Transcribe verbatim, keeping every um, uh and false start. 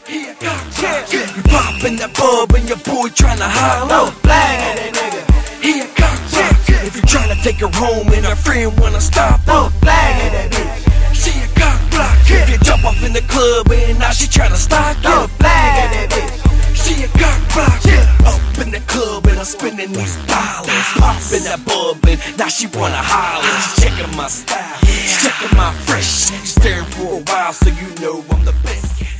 He a cock block. You poppin' that bub and your boy tryna holler. No flag at that nigga. He a cock block. If you tryna take her home and her friend wanna stop her. No flag at that bitch. She a cock block. If you jump off in the club and now she tryna stalk you. No flag at that bitch. She a cock block. Up in the club and I'm spending these dollars. Poppin' that bub and now she wanna holler. She checking my style, she checking my fresh. Staring for a while so you know I'm the best.